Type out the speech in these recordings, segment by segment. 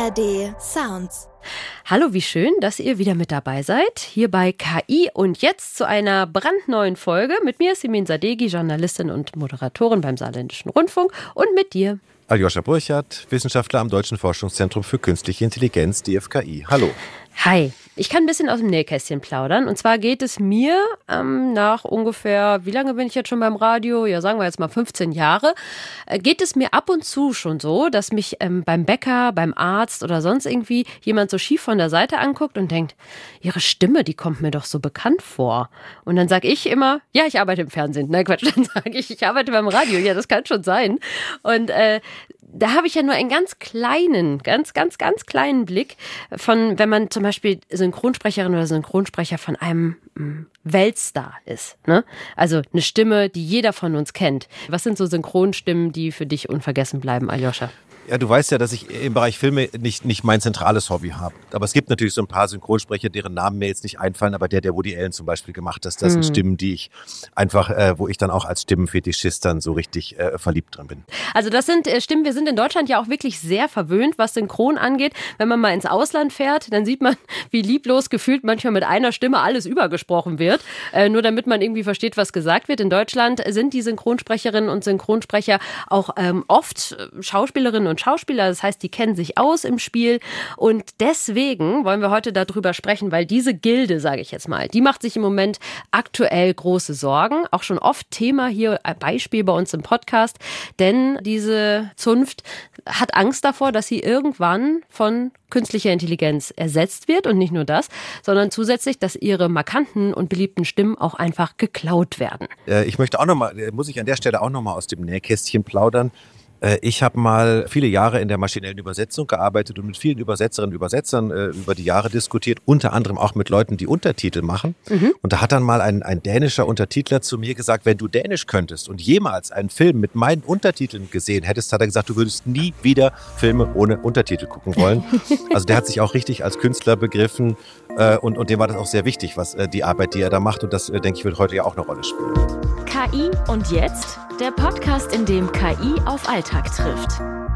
ARD Sounds. Hallo, wie schön, dass ihr wieder mit dabei seid, hier bei KI und jetzt zu einer brandneuen Folge. Mit mir ist Simin Sadeghi, Journalistin und Moderatorin beim Saarländischen Rundfunk und mit dir. Aljoscha Burchardt, Wissenschaftler am Deutschen Forschungszentrum für Künstliche Intelligenz, DFKI. Hallo. Hi, ich kann ein bisschen aus dem Nähkästchen plaudern. Und zwar geht es mir nach ungefähr, wie lange bin ich jetzt schon beim Radio? Ja, sagen wir jetzt mal 15 Jahre. Geht es mir ab und zu schon so, dass mich beim Bäcker, beim Arzt oder sonst irgendwie jemand so schief von der Seite anguckt und denkt, ihre Stimme, die kommt mir doch so bekannt vor. Und dann sage ich immer, ja, ich arbeite im Fernsehen. Nein, Quatsch, dann sage ich arbeite beim Radio. Ja, das kann schon sein. Und da habe ich ja nur einen ganz kleinen Blick von, wenn man zum Beispiel Synchronsprecherin oder Synchronsprecher von einem Weltstar ist, ne? Also eine Stimme, die jeder von uns kennt. Was sind so Synchronstimmen, die für dich unvergessen bleiben, Aljoscha? Ja, du weißt ja, dass ich im Bereich Filme nicht mein zentrales Hobby habe. Aber es gibt natürlich so ein paar Synchronsprecher, deren Namen mir jetzt nicht einfallen, aber der Woody Allen zum Beispiel gemacht hat, das sind Stimmen, die ich einfach, wo ich dann auch als Stimmenfetischist dann so richtig verliebt drin bin. Also das sind Stimmen, wir sind in Deutschland ja auch wirklich sehr verwöhnt, was Synchron angeht. Wenn man mal ins Ausland fährt, dann sieht man, wie lieblos gefühlt manchmal mit einer Stimme alles übergesprochen wird, nur damit man irgendwie versteht, was gesagt wird. In Deutschland sind die Synchronsprecherinnen und Synchronsprecher auch oft Schauspielerinnen und Schauspieler, das heißt, die kennen sich aus im Spiel und deswegen wollen wir heute darüber sprechen, weil diese Gilde, sage ich jetzt mal, die macht sich im Moment aktuell große Sorgen, auch schon oft Thema hier, Beispiel bei uns im Podcast, denn diese Zunft hat Angst davor, dass sie irgendwann von künstlicher Intelligenz ersetzt wird und nicht nur das, sondern zusätzlich, dass ihre markanten und beliebten Stimmen auch einfach geklaut werden. Ich möchte auch muss ich an der Stelle auch nochmal aus dem Nähkästchen plaudern. Ich habe mal viele Jahre in der maschinellen Übersetzung gearbeitet und mit vielen Übersetzerinnen und Übersetzern über die Jahre diskutiert, unter anderem auch mit Leuten, die Untertitel machen. Und da hat dann mal ein dänischer Untertitler zu mir gesagt, wenn du Dänisch könntest und jemals einen Film mit meinen Untertiteln gesehen hättest, hat er gesagt, du würdest nie wieder Filme ohne Untertitel gucken wollen. Also der hat sich auch richtig als Künstler begriffen und dem war das auch sehr wichtig, was die Arbeit, die er da macht. Und das, denke ich, wird heute ja auch eine Rolle spielen. KI und jetzt? Der Podcast, in dem KI auf Alltag trifft.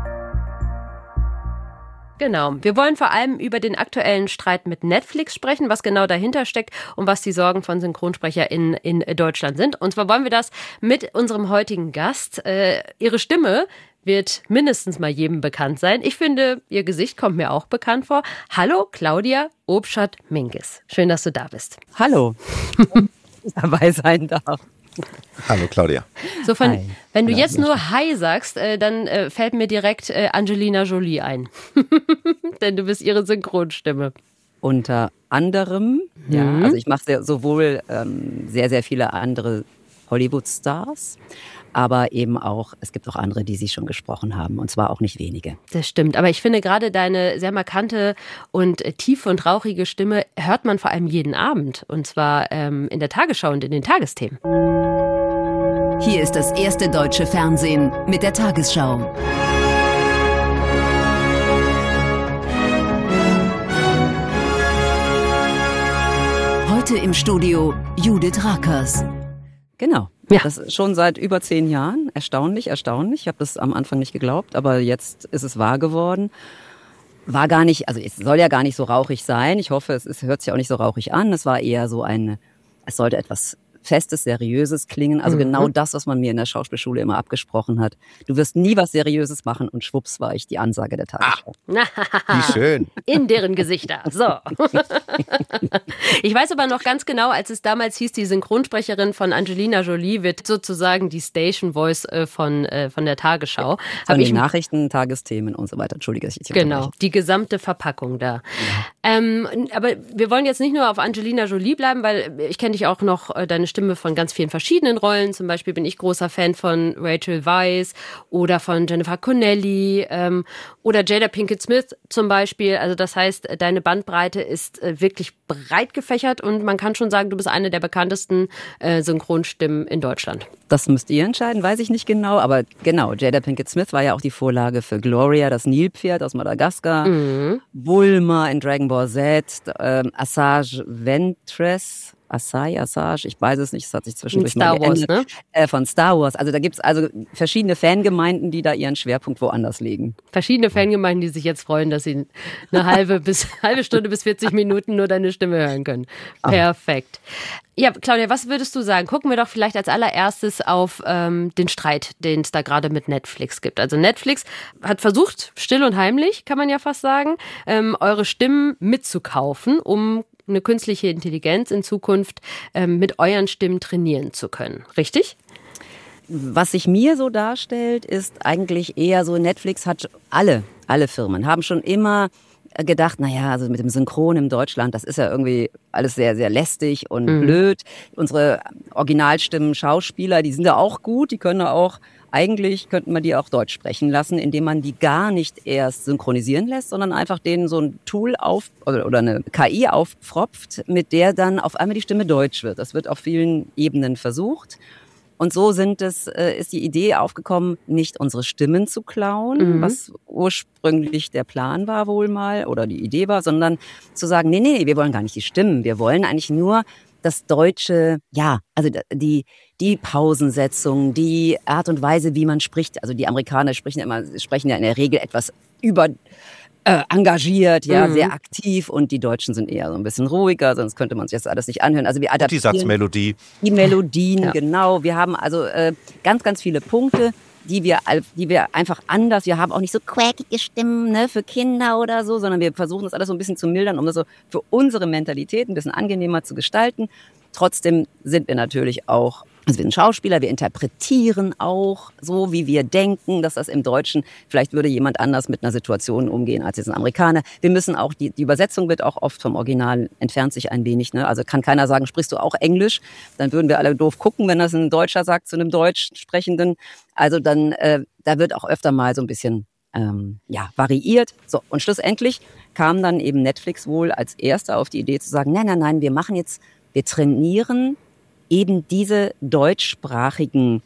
Genau. Wir wollen vor allem über den aktuellen Streit mit Netflix sprechen, was genau dahinter steckt und was die Sorgen von SynchronsprecherInnen in Deutschland sind. Und zwar wollen wir das mit unserem heutigen Gast. Ihre Stimme wird mindestens mal jedem bekannt sein. Ich finde, ihr Gesicht kommt mir auch bekannt vor. Hallo, Claudia Obschat-Minkes. Schön, dass du da bist. Hallo, dass ich dabei sein darf. Hallo Claudia. So wenn du jetzt nur Hi sagst, dann fällt mir direkt Angelina Jolie ein. Denn du bist ihre Synchronstimme. Unter anderem, ja, also ich mache sowohl sehr, sehr viele andere Hollywood-Stars, aber eben auch, es gibt auch andere, die sie schon gesprochen haben, und zwar auch nicht wenige. Das stimmt, aber ich finde gerade deine sehr markante und tiefe und rauchige Stimme hört man vor allem jeden Abend, und zwar in der Tagesschau und in den Tagesthemen. Hier ist das erste deutsche Fernsehen mit der Tagesschau. Heute im Studio Judith Rakers. Genau, ja. Das ist schon seit über 10 Jahren. Erstaunlich. Ich habe das am Anfang nicht geglaubt, aber jetzt ist es wahr geworden. War gar nicht, also es soll ja gar nicht so rauchig sein. Ich hoffe, hört sich auch nicht so rauchig an. Es war eher so es sollte etwas Festes, Seriöses klingen. Also genau das, was man mir in der Schauspielschule immer abgesprochen hat. Du wirst nie was Seriöses machen und schwupps war ich die Ansage der Tagesschau. Wie schön. In deren Gesichter. So. Ich weiß aber noch ganz genau, als es damals hieß, die Synchronsprecherin von Angelina Jolie wird sozusagen die Station Voice von der Tagesschau. Von den Nachrichten, Tagesthemen und so weiter. Entschuldige, dass ich dich Genau, die gesamte Verpackung da. Ja. Aber wir wollen jetzt nicht nur auf Angelina Jolie bleiben, weil ich kenne dich auch noch, deine Stimme von ganz vielen verschiedenen Rollen. Zum Beispiel bin ich großer Fan von Rachel Weisz oder von Jennifer Connelly oder Jada Pinkett Smith zum Beispiel. Also das heißt, deine Bandbreite ist wirklich breit gefächert und man kann schon sagen, du bist eine der bekanntesten Synchronstimmen in Deutschland. Das müsst ihr entscheiden, weiß ich nicht genau. Aber genau, Jada Pinkett Smith war ja auch die Vorlage für Gloria, das Nilpferd aus Madagaskar. Bulma in Dragon Ball Z, Asajj Ventress Asajj, ich weiß es nicht, es hat sich zwischendurch Star mal geändert. Wars, ne? Von Star Wars. Also da gibt's also verschiedene Fangemeinden, die da ihren Schwerpunkt woanders legen. Verschiedene Fangemeinden, die sich jetzt freuen, dass sie eine halbe Stunde bis 40 Minuten nur deine Stimme hören können. Perfekt. Ja, Claudia, was würdest du sagen? Gucken wir doch vielleicht als allererstes auf den Streit, den es da gerade mit Netflix gibt. Also Netflix hat versucht, still und heimlich, kann man ja fast sagen, eure Stimmen mitzukaufen, um eine künstliche Intelligenz in Zukunft mit euren Stimmen trainieren zu können. Richtig? Was sich mir so darstellt, ist eigentlich eher so, Netflix hat alle Firmen haben schon immer gedacht, naja, also mit dem Synchron in Deutschland, das ist ja irgendwie alles sehr, sehr lästig und blöd. Unsere Originalstimmen, Schauspieler, die sind ja auch gut, die können auch, eigentlich könnten wir die auch Deutsch sprechen lassen, indem man die gar nicht erst synchronisieren lässt, sondern einfach denen so ein Tool oder eine KI aufpfropft, mit der dann auf einmal die Stimme deutsch wird. Das wird auf vielen Ebenen versucht. Und so ist die Idee aufgekommen, nicht unsere Stimmen zu klauen, was ursprünglich der Plan war wohl mal oder die Idee war, sondern zu sagen, nee, wir wollen gar nicht die Stimmen. Wir wollen eigentlich nur das Deutsche, ja, also die Pausensetzung, die Art und Weise, wie man spricht. Also die Amerikaner sprechen ja in der Regel etwas engagiert, ja, sehr aktiv, und die Deutschen sind eher so ein bisschen ruhiger, sonst könnte man sich das alles nicht anhören. Also wir adaptieren Die Satzmelodie. Die Melodien, genau. Wir haben also ganz, ganz viele Punkte, die wir einfach anders, wir haben auch nicht so quäkige Stimmen, ne, für Kinder oder so, sondern wir versuchen das alles so ein bisschen zu mildern, um das so für unsere Mentalität ein bisschen angenehmer zu gestalten. Trotzdem sind wir natürlich auch, also wir sind Schauspieler, wir interpretieren auch so, wie wir denken, dass das im Deutschen, vielleicht würde jemand anders mit einer Situation umgehen als jetzt ein Amerikaner. Wir müssen auch, die Übersetzung wird auch oft vom Original, entfernt sich ein wenig, ne? Also kann keiner sagen, sprichst du auch Englisch? Dann würden wir alle doof gucken, wenn das ein Deutscher sagt zu einem Deutsch Sprechenden. Also dann, da wird auch öfter mal so ein bisschen variiert. So, und schlussendlich kam dann eben Netflix wohl als Erster auf die Idee zu sagen, nein, wir trainieren eben diese deutschsprachigen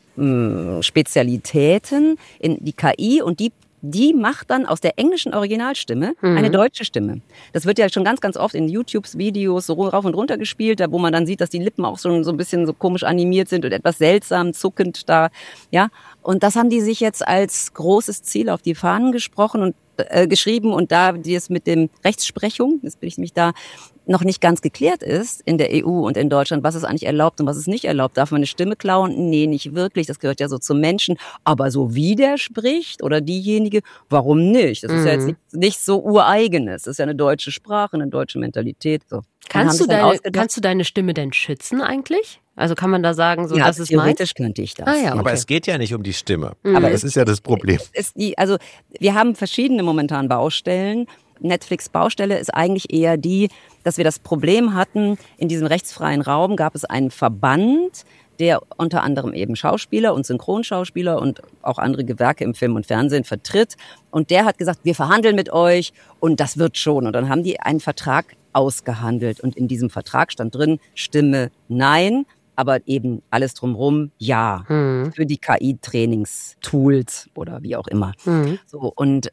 Spezialitäten in die KI, und die macht dann aus der englischen Originalstimme eine deutsche Stimme. Das wird ja schon ganz, ganz oft in YouTube-Videos so rauf und runter gespielt, da wo man dann sieht, dass die Lippen auch so ein bisschen so komisch animiert sind und etwas seltsam zuckend da, ja. Und das haben die sich jetzt als großes Ziel auf die Fahnen geschrieben, und da die es mit dem Rechtsprechung, das bin ich nämlich da, noch nicht ganz geklärt ist in der EU und in Deutschland, was ist eigentlich erlaubt und was ist nicht erlaubt. Darf man eine Stimme klauen? Nee, nicht wirklich. Das gehört ja so zum Menschen. Aber so wie der spricht oder diejenige, warum nicht? Das ist ja jetzt nicht so ureigenes. Das ist ja eine deutsche Sprache, eine deutsche Mentalität. So. Kannst du deine Stimme denn schützen eigentlich? Also kann man da sagen, so, ja, das ist theoretisch könnte ich das. Ja, okay. Aber es geht ja nicht um die Stimme. Aber das ist ja das Problem. Also wir haben verschiedene momentan Baustellen. Netflix Baustelle ist eigentlich eher die, dass wir das Problem hatten, in diesem rechtsfreien Raum gab es einen Verband, der unter anderem eben Schauspieler und Synchronschauspieler und auch andere Gewerke im Film und Fernsehen vertritt. Und der hat gesagt, wir verhandeln mit euch und das wird schon. Und dann haben die einen Vertrag ausgehandelt. Und in diesem Vertrag stand drin, Stimme nein, aber eben alles drumherum ja, für die KI-Trainingstools oder wie auch immer. So, und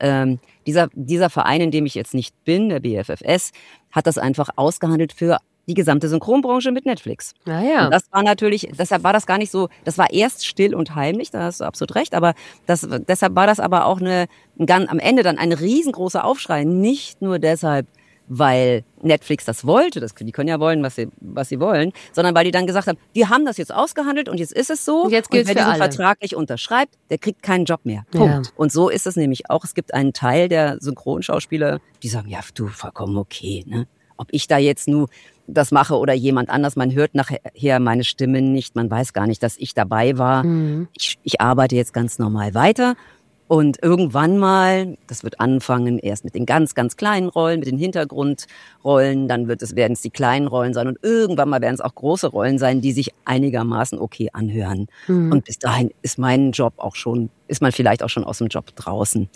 dieser Verein, in dem ich jetzt nicht bin, der BFFS, hat das einfach ausgehandelt für die gesamte Synchronbranche mit Netflix. Ja. Und das war natürlich, deshalb war das gar nicht so, das war erst still und heimlich, da hast du absolut recht, aber deshalb war das aber auch am Ende dann ein riesengroßer Aufschrei, nicht nur deshalb, weil Netflix das wollte, die können ja wollen, was sie wollen, sondern weil die dann gesagt haben, wir haben das jetzt ausgehandelt und jetzt ist es so. Jetzt gilt's und wer für diesen alle. Vertrag nicht unterschreibt, der kriegt keinen Job mehr. Punkt. Ja. Und so ist es nämlich auch. Es gibt einen Teil der Synchronschauspieler, die sagen, ja, du, vollkommen okay, ne? Ob ich da jetzt nur das mache oder jemand anders, man hört nachher meine Stimme nicht, man weiß gar nicht, dass ich dabei war. Ich arbeite jetzt ganz normal weiter. Und irgendwann mal, das wird anfangen erst mit den ganz, ganz kleinen Rollen, mit den Hintergrundrollen, dann werden es die kleinen Rollen sein und irgendwann mal werden es auch große Rollen sein, die sich einigermaßen okay anhören. Und bis dahin ist man vielleicht auch schon aus dem Job draußen.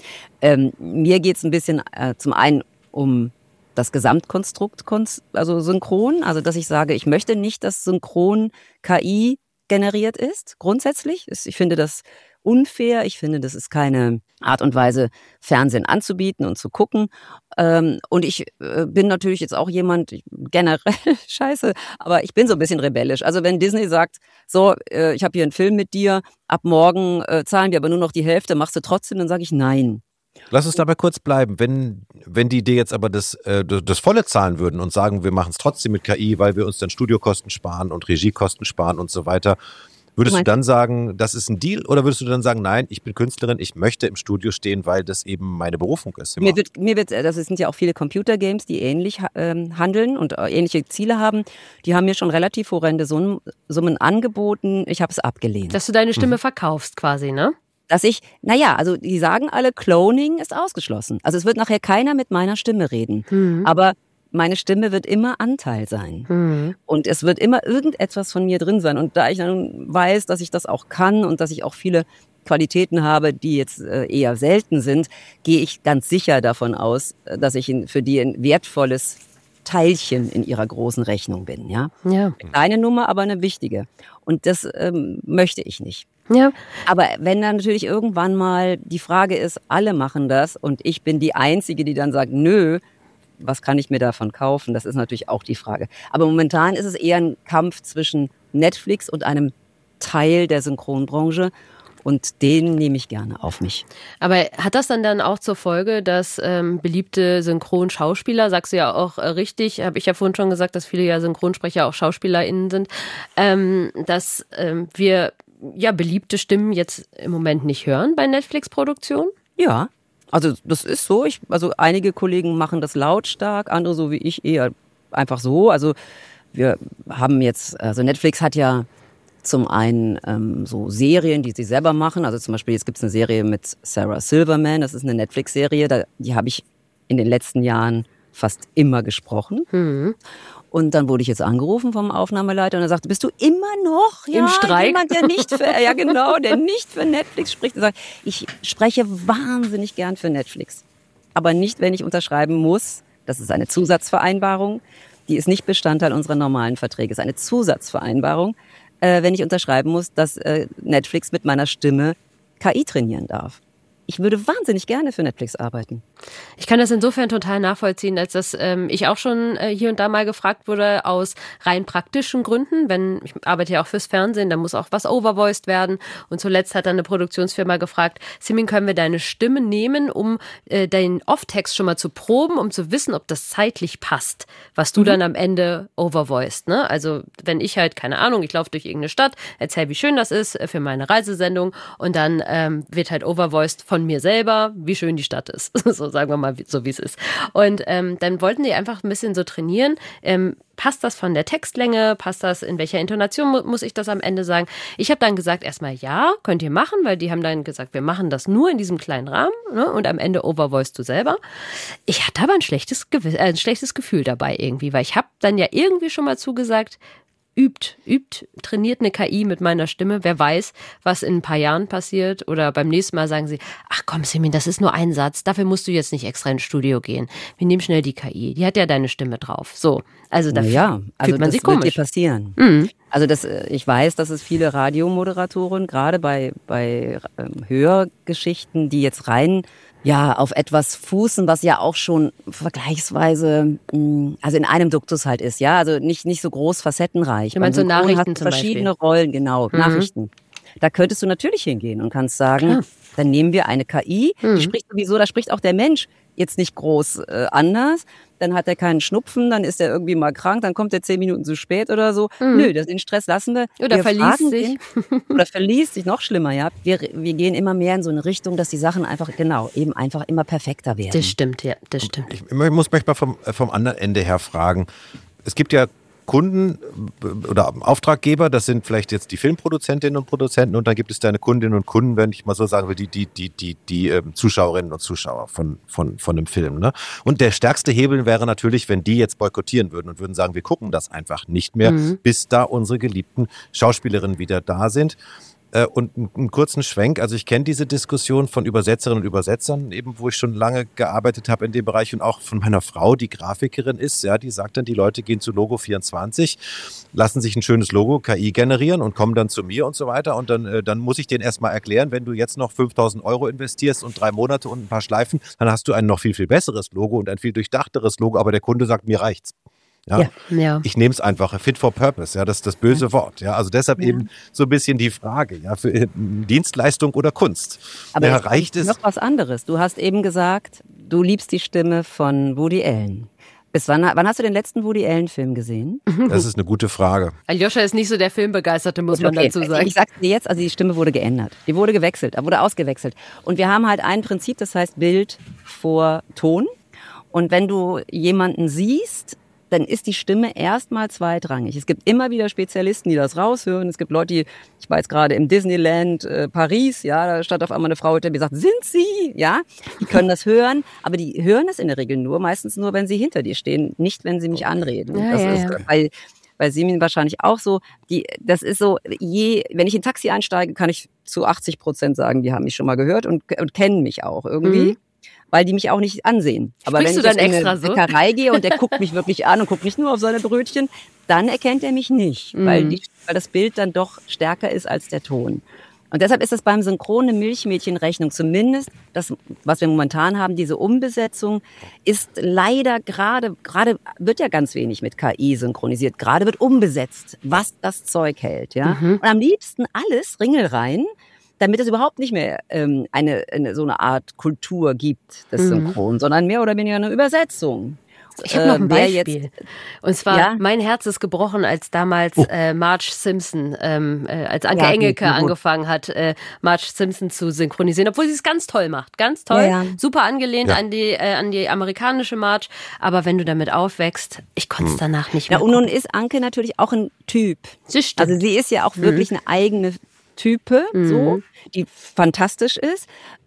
Mir geht's ein bisschen zum einen um das Gesamtkonstrukt, also Synchron, also dass ich sage, ich möchte nicht, dass Synchron KI generiert ist, grundsätzlich. Ich finde das unfair. Ich finde, das ist keine Art und Weise, Fernsehen anzubieten und zu gucken. Und ich bin natürlich jetzt auch jemand, generell scheiße, aber ich bin so ein bisschen rebellisch. Also wenn Disney sagt, so, ich habe hier einen Film mit dir, ab morgen zahlen wir aber nur noch die Hälfte, machst du trotzdem, dann sage ich nein. Lass uns dabei kurz bleiben. Wenn die dir jetzt aber das Volle zahlen würden und sagen, wir machen es trotzdem mit KI, weil wir uns dann Studiokosten sparen und Regiekosten sparen und so weiter, würdest du dann sagen, das ist ein Deal, oder würdest du dann sagen, nein, ich bin Künstlerin, ich möchte im Studio stehen, weil das eben meine Berufung ist? Mir wird, das sind ja auch viele Computergames, die ähnlich handeln und ähnliche Ziele haben. Die haben mir schon relativ horrende Summen angeboten. Ich habe es abgelehnt. Dass du deine Stimme verkaufst quasi, ne? Also die sagen alle, Cloning ist ausgeschlossen. Also es wird nachher keiner mit meiner Stimme reden. Aber meine Stimme wird immer Anteil sein. Und es wird immer irgendetwas von mir drin sein. Und da ich dann weiß, dass ich das auch kann und dass ich auch viele Qualitäten habe, die jetzt eher selten sind, gehe ich ganz sicher davon aus, dass ich für die ein wertvolles Teilchen in ihrer großen Rechnung bin. Ja? Eine kleine Nummer, aber eine wichtige. Und das möchte ich nicht. Ja. Aber wenn dann natürlich irgendwann mal die Frage ist, alle machen das und ich bin die Einzige, die dann sagt, nö, was kann ich mir davon kaufen? Das ist natürlich auch die Frage. Aber momentan ist es eher ein Kampf zwischen Netflix und einem Teil der Synchronbranche. Und den nehme ich gerne auf mich. Aber hat das dann auch zur Folge, dass beliebte Synchronschauspieler, sagst du ja auch richtig, habe ich ja vorhin schon gesagt, dass viele ja Synchronsprecher auch SchauspielerInnen sind, dass wir beliebte Stimmen jetzt im Moment nicht hören bei Netflix-Produktionen? Ja, also das ist so. Also einige Kollegen machen das lautstark, andere so wie ich eher einfach so. Also wir haben jetzt, also Netflix hat ja zum einen so Serien, die sie selber machen. Also zum Beispiel, jetzt gibt es eine Serie mit Sarah Silverman, das ist eine Netflix-Serie, die habe ich in den letzten Jahren fast immer gesprochen. Und dann wurde ich jetzt angerufen vom Aufnahmeleiter und er sagte, bist du immer noch im Streik? Jemand, der nicht für Netflix spricht. Er sagt, ich spreche wahnsinnig gern für Netflix. Aber nicht, wenn ich unterschreiben muss. Das ist eine Zusatzvereinbarung. Die ist nicht Bestandteil unserer normalen Verträge. Es ist eine Zusatzvereinbarung, wenn ich unterschreiben muss, dass Netflix mit meiner Stimme KI trainieren darf. Ich würde wahnsinnig gerne für Netflix arbeiten. Ich kann das insofern total nachvollziehen, als dass ich auch schon hier und da mal gefragt wurde aus rein praktischen Gründen. Ich arbeite ja auch fürs Fernsehen, da muss auch was overvoiced werden. Und zuletzt hat dann eine Produktionsfirma gefragt, Simin, können wir deine Stimme nehmen, um deinen Off-Text schon mal zu proben, um zu wissen, ob das zeitlich passt, was du dann am Ende overvoiced. Ne? Also wenn ich halt, keine Ahnung, ich laufe durch irgendeine Stadt, erzähle, wie schön das ist für meine Reisesendung und dann wird halt overvoiced von mir selber, wie schön die Stadt ist. So sagen wir mal, so wie es ist. Und dann wollten die einfach ein bisschen so trainieren. Passt das von der Textlänge? Passt das, in welcher Intonation muss ich das am Ende sagen? Ich habe dann gesagt, erstmal ja, könnt ihr machen, weil die haben dann gesagt, wir machen das nur in diesem kleinen Rahmen, ne? Und am Ende overvoiced du selber. Ich hatte aber ein schlechtes Gefühl dabei irgendwie, weil ich habe dann ja irgendwie schon mal zugesagt, übt, trainiert eine KI mit meiner Stimme. Wer weiß, was in ein paar Jahren passiert. Oder beim nächsten Mal sagen sie, ach komm, Simin, das ist nur ein Satz. Dafür musst du jetzt nicht extra ins Studio gehen. Wir nehmen schnell die KI. Die hat ja deine Stimme drauf. So, also da fühlt man sich komisch. Das wird dir passieren. Also ich weiß, dass es viele Radiomoderatoren, gerade bei Hörgeschichten, die jetzt rein auf etwas fußen, was ja auch schon vergleichsweise, also in einem Duktus halt ist, ja, also nicht so groß facettenreich. Du meinst so Nachrichten zum verschiedene Beispiel. Rollen, genau, Nachrichten. Da könntest du natürlich hingehen und kannst sagen, dann nehmen wir eine KI, die spricht sowieso, da spricht auch der Mensch jetzt nicht groß anders. Dann hat er keinen Schnupfen, dann ist er irgendwie mal krank, dann kommt er 10 Minuten zu spät oder so. Nö, den Stress lassen wir. Oder verliest sich. Oder verliest sich, noch schlimmer, ja. Wir gehen immer mehr in so eine Richtung, dass die Sachen einfach immer perfekter werden. Das stimmt, ja, das stimmt. Ich muss manchmal vom anderen Ende her fragen. Es gibt ja Kunden oder Auftraggeber, das sind vielleicht jetzt die Filmproduzentinnen und Produzenten und dann gibt es deine Kundinnen und Kunden, wenn ich mal so sagen will, die Zuschauerinnen und Zuschauer von einem Film. Ne? Und der stärkste Hebel wäre natürlich, wenn die jetzt boykottieren würden und würden sagen, wir gucken das einfach nicht mehr, bis da unsere geliebten Schauspielerinnen wieder da sind. Und einen kurzen Schwenk, also ich kenne diese Diskussion von Übersetzerinnen und Übersetzern, eben wo ich schon lange gearbeitet habe in dem Bereich und auch von meiner Frau, die Grafikerin ist, ja, die sagt dann, die Leute gehen zu Logo24, lassen sich ein schönes Logo KI generieren und kommen dann zu mir und so weiter und dann muss ich denen erstmal erklären, wenn du jetzt noch 5.000 € investierst und 3 Monate und ein paar Schleifen, dann hast du ein noch viel, viel besseres Logo und ein viel durchdachteres Logo, aber der Kunde sagt, mir reicht's. Ja. Ich nehme es einfach, fit for purpose, ja, das ist das böse Wort. Ja, also deshalb eben so ein bisschen die Frage, ja, für Dienstleistung oder Kunst. Aber ja, reicht es? Noch was anderes. Du hast eben gesagt, du liebst die Stimme von Woody Allen. Bis wann hast du den letzten Woody Allen-Film gesehen? Das ist eine gute Frage. Aljoscha ist nicht so der Filmbegeisterte, muss man dazu sagen. Ich sag's dir jetzt, also die Stimme wurde geändert. Die wurde gewechselt, wurde ausgewechselt. Und wir haben halt ein Prinzip, das heißt Bild vor Ton. Und wenn du jemanden siehst, dann ist die Stimme erstmal zweitrangig. Es gibt immer wieder Spezialisten, die das raushören. Es gibt Leute, ich war jetzt gerade im Disneyland Paris, ja, da stand auf einmal eine Frau, die mir sagt, sind Sie? Ja, die können das hören, aber die hören es in der Regel meistens nur, wenn sie hinter dir stehen, nicht wenn sie mich anreden. Ja, das ist bei Simin wahrscheinlich auch so. Das ist so, wenn ich in ein Taxi einsteige, kann ich zu 80% sagen, die haben mich schon mal gehört und kennen mich auch irgendwie. Weil die mich auch nicht ansehen. Aber Sprichst wenn du ich dann in extra eine Bäckerei gehe und der guckt mich wirklich an und guckt nicht nur auf seine Brötchen, dann erkennt er mich nicht, weil das Bild dann doch stärker ist als der Ton. Und deshalb ist es beim Synchron eine Milchmädchenrechnung. Zumindest das, was wir momentan haben, diese Umbesetzung, ist leider gerade wird ja ganz wenig mit KI synchronisiert. Gerade wird umbesetzt, was das Zeug hält. Ja? Und am liebsten alles Ringelrein, damit es überhaupt nicht mehr so eine Art Kultur gibt, das Synchron, sondern mehr oder weniger eine Übersetzung. Ich habe noch ein Beispiel. Und zwar, mein Herz ist gebrochen, als damals Marge Simpson, als Anke Engelke angefangen hat, Marge Simpson zu synchronisieren, obwohl sie es ganz toll macht. Ganz toll, super angelehnt an die amerikanische Marge. Aber wenn du damit aufwächst, ich konnte es danach nicht mehr. Ja, und nun ist Anke natürlich auch ein Typ. Also sie ist ja auch wirklich eine eigene Type, so, die fantastisch ist.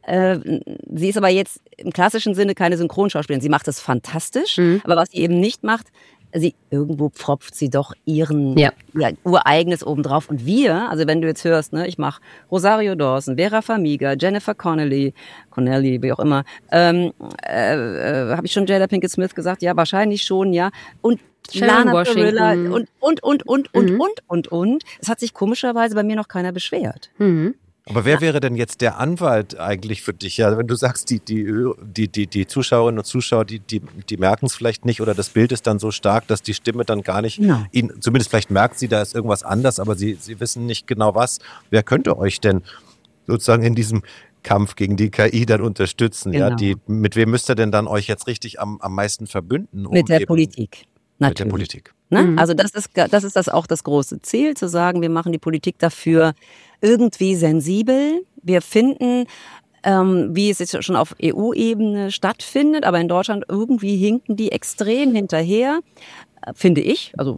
Sie ist aber jetzt im klassischen Sinne keine Synchronschauspielerin. Sie macht es fantastisch, aber was sie eben nicht macht, irgendwo pfropft sie doch ihr ureigenes obendrauf. Und wir, also wenn du jetzt hörst, ne, ich mache Rosario Dawson, Vera Farmiga, Jennifer Connelly, wie auch immer, habe ich schon Jada Pinkett Smith gesagt? Ja, wahrscheinlich schon, ja. Und Lana Parrilla und. Es hat sich komischerweise bei mir noch keiner beschwert. Aber wer wäre denn jetzt der Anwalt eigentlich für dich? Ja, wenn du sagst, die Zuschauerinnen und Zuschauer, die merken es vielleicht nicht oder das Bild ist dann so stark, dass die Stimme dann gar nicht, zumindest vielleicht merkt sie, da ist irgendwas anders, aber sie wissen nicht genau was. Wer könnte euch denn sozusagen in diesem Kampf gegen die KI dann unterstützen? Genau. Ja, mit wem müsst ihr denn dann euch jetzt richtig am meisten verbünden? Mit der Politik. Natürlich. Mit der Politik. Ne? Also das ist auch das große Ziel, zu sagen, wir machen die Politik dafür irgendwie sensibel. Wir finden, wie es jetzt schon auf EU-Ebene stattfindet, aber in Deutschland irgendwie hinken die extrem hinterher, finde ich. Also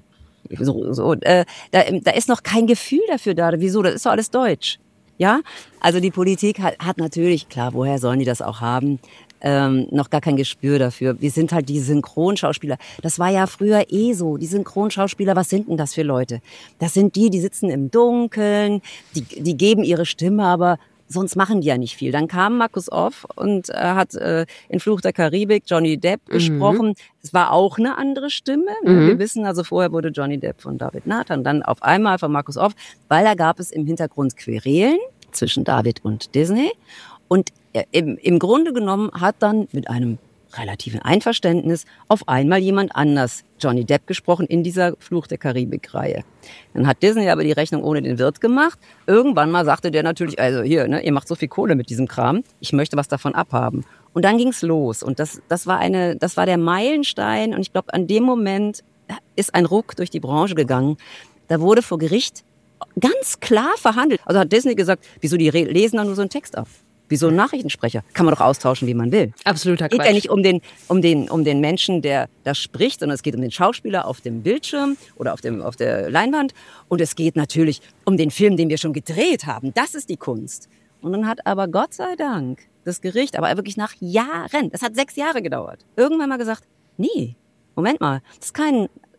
da ist noch kein Gefühl dafür da. Wieso? Das ist doch alles deutsch. Ja, also die Politik hat natürlich, klar, woher sollen die das auch haben, noch gar kein Gespür dafür. Wir sind halt die Synchronschauspieler. Das war ja früher so. Die Synchronschauspieler, was sind denn das für Leute? Das sind die sitzen im Dunkeln, die geben ihre Stimme, aber sonst machen die ja nicht viel. Dann kam Markus Off und hat in Fluch der Karibik Johnny Depp gesprochen. Es war auch eine andere Stimme. Wir wissen also, vorher wurde Johnny Depp von David Nathan, dann auf einmal von Markus Off, weil da gab es im Hintergrund Querelen zwischen David und Disney. Und im Grunde genommen hat dann mit einem relativen Einverständnis auf einmal jemand anders Johnny Depp gesprochen in dieser Fluch der Karibik-Reihe. Dann hat Disney aber die Rechnung ohne den Wirt gemacht. Irgendwann mal sagte der natürlich, also hier, ne, ihr macht so viel Kohle mit diesem Kram, ich möchte was davon abhaben. Und dann ging's los. Und das war der Meilenstein. Und ich glaube, an dem Moment ist ein Ruck durch die Branche gegangen. Da wurde vor Gericht ganz klar verhandelt. Also hat Disney gesagt, wieso die lesen dann nur so einen Text ab? Wieso ein Nachrichtensprecher? Kann man doch austauschen, wie man will. Absoluter Quatsch. Es geht ja nicht um den Menschen, der das spricht, sondern es geht um den Schauspieler auf dem Bildschirm oder auf der Leinwand. Und es geht natürlich um den Film, den wir schon gedreht haben. Das ist die Kunst. Und dann hat aber Gott sei Dank das Gericht, aber wirklich nach Jahren, das hat 6 Jahre gedauert, irgendwann mal gesagt, nee, Moment mal, das ist kein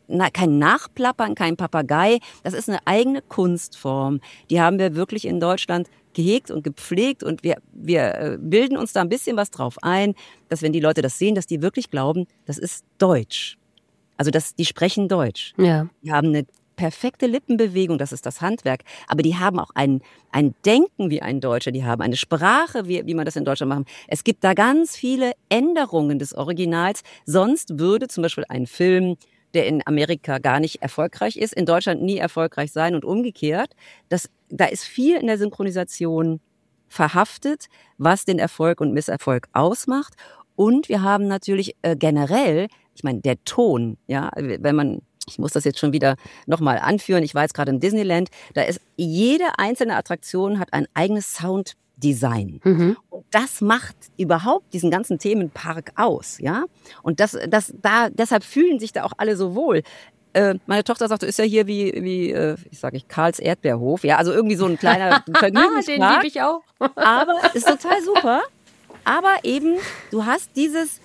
kein Nachplappern, kein Papagei. Das ist eine eigene Kunstform. Die haben wir wirklich in Deutschland gehegt und gepflegt und wir bilden uns da ein bisschen was drauf ein, dass wenn die Leute das sehen, dass die wirklich glauben, das ist Deutsch. Also die sprechen Deutsch. Ja. Die haben eine perfekte Lippenbewegung, das ist das Handwerk. Aber die haben auch ein Denken wie ein Deutscher, die haben eine Sprache, wie man das in Deutschland machen. Es gibt da ganz viele Änderungen des Originals. Sonst würde zum Beispiel ein Film, der in Amerika gar nicht erfolgreich ist, in Deutschland nie erfolgreich sein und umgekehrt. Da ist viel in der Synchronisation verhaftet, was den Erfolg und Misserfolg ausmacht. Und wir haben natürlich generell, ich meine, der Ton, ja, ich muss das jetzt schon wieder nochmal anführen, ich war jetzt gerade im Disneyland, da ist jede einzelne Attraktion hat ein eigenes Sounddesign. Und das macht überhaupt diesen ganzen Themenpark aus, ja. Und deshalb fühlen sich da auch alle so wohl. Meine Tochter sagt, ist ja hier wie Karls Erdbeerhof, ja, also irgendwie so ein kleiner Vergnügungspark. Den liebe ich auch. Aber ist total super. Aber eben, du hast dieses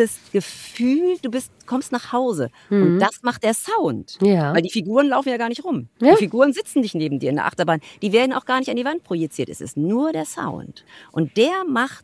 Gefühl, kommst nach Hause. Und das macht der Sound. Ja. Weil die Figuren laufen ja gar nicht rum. Ja. Die Figuren sitzen nicht neben dir in der Achterbahn. Die werden auch gar nicht an die Wand projiziert. Es ist nur der Sound. Und der macht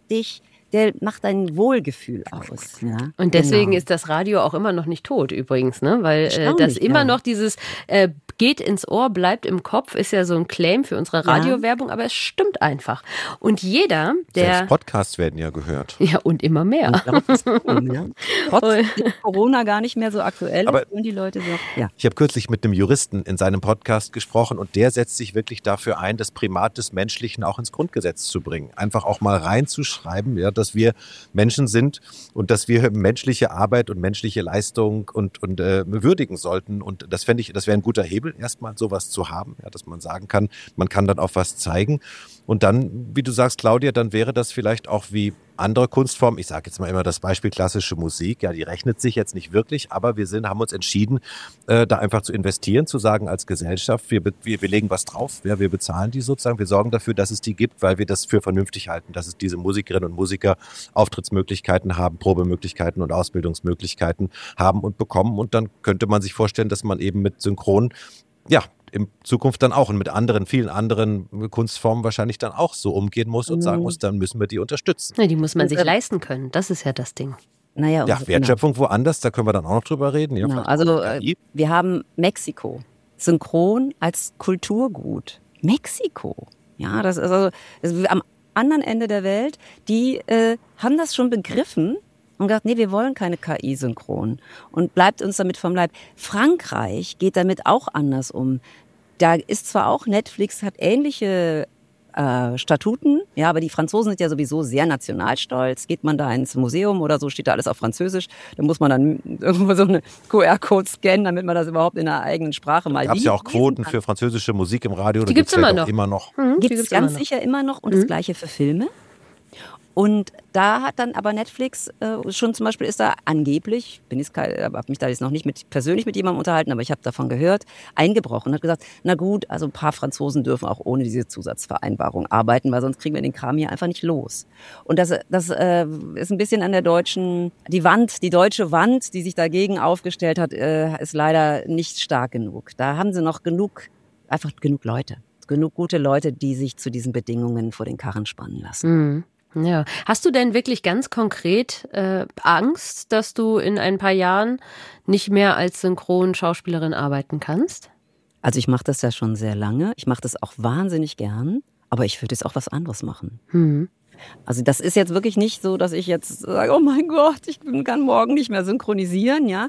dein Wohlgefühl aus. Ja? Und deswegen Genau. ist das Radio auch immer noch nicht tot übrigens, ne? Weil das Erstaunlich, immer ja. noch dieses geht ins Ohr, bleibt im Kopf, ist ja so ein Claim für unsere Radiowerbung, aber es stimmt einfach. Und jeder, der... Selbst Podcasts werden ja gehört. Ja, und immer mehr. Ja. Trotzdem Corona gar nicht mehr so aktuell Aber ist und die Leute so. Ja. Ich habe kürzlich mit einem Juristen in seinem Podcast gesprochen und der setzt sich wirklich dafür ein, das Primat des Menschlichen auch ins Grundgesetz zu bringen. Einfach auch mal reinzuschreiben, ja, dass wir Menschen sind und dass wir menschliche Arbeit und menschliche Leistung und würdigen sollten. Und das fände ich, das wäre ein guter Hebel, erstmal sowas zu haben, ja, dass man sagen kann, man kann dann auch was zeigen. Und dann, wie du sagst, Claudia, dann wäre das vielleicht auch wie andere Kunstformen. Ich sage jetzt mal immer das Beispiel klassische Musik. Ja, die rechnet sich jetzt nicht wirklich, aber haben uns entschieden, da einfach zu investieren, zu sagen als Gesellschaft, wir legen was drauf, ja, wir bezahlen die sozusagen, wir sorgen dafür, dass es die gibt, weil wir das für vernünftig halten, dass es diese Musikerinnen und Musiker Auftrittsmöglichkeiten haben, Probemöglichkeiten und Ausbildungsmöglichkeiten haben und bekommen. Und dann könnte man sich vorstellen, dass man eben mit Synchron, ja, in Zukunft dann auch und mit vielen anderen Kunstformen wahrscheinlich dann auch so umgehen muss und sagen muss, dann müssen wir die unterstützen. Ja, die muss man sich leisten können. Das ist ja das Ding. Naja, Ja, Wertschöpfung woanders, da können wir dann auch noch drüber reden. Ja, genau. Also wir haben Mexiko, Synchron als Kulturgut. Mexiko, ja, das ist am anderen Ende der Welt, die haben das schon begriffen und gesagt, nee, wir wollen keine KI-Synchron und bleibt uns damit vom Leib. Frankreich geht damit auch anders um. Da ist zwar auch Netflix, hat ähnliche Statuten, ja, aber die Franzosen sind ja sowieso sehr nationalstolz. Geht man da ins Museum oder so, steht da alles auf Französisch, dann muss man dann irgendwo so eine QR-Code scannen, damit man das überhaupt in der eigenen Sprache mal gab es ja auch Quoten für französische Musik im Radio. Die gibt's immer noch. Gibt es ganz sicher immer noch und das Gleiche für Filme. Und da hat dann aber Netflix schon zum Beispiel ist da angeblich, habe mich da jetzt noch nicht persönlich mit jemandem unterhalten, aber ich habe davon gehört, eingebrochen und hat gesagt, na gut, also ein paar Franzosen dürfen auch ohne diese Zusatzvereinbarung arbeiten, weil sonst kriegen wir den Kram hier einfach nicht los. Und das ist ein bisschen an der die deutsche Wand, die sich dagegen aufgestellt hat, ist leider nicht stark genug. Da haben sie noch genug Leute, genug gute Leute, die sich zu diesen Bedingungen vor den Karren spannen lassen. Mhm. Ja. Hast du denn wirklich ganz konkret Angst, dass du in ein paar Jahren nicht mehr als Synchronschauspielerin arbeiten kannst? Also ich mache das ja schon sehr lange. Ich mache das auch wahnsinnig gern, aber ich würde jetzt auch was anderes machen. Also das ist jetzt wirklich nicht so, dass ich jetzt sage, oh mein Gott, ich kann morgen nicht mehr synchronisieren. Ja,